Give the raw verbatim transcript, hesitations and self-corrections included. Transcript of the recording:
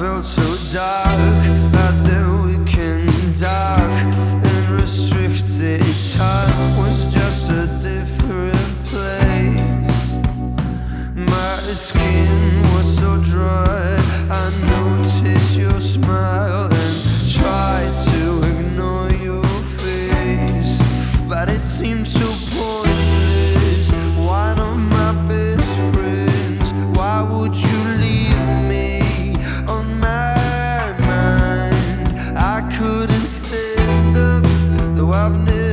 felt so dark at the weekend dark, and restricted time was just a different place. My skin was so dry, I noticed your smile and tried to ignore your face, but it seemed so pointless. One of my best friends, why would you leave me on my mind? I couldn't stand up, though I've never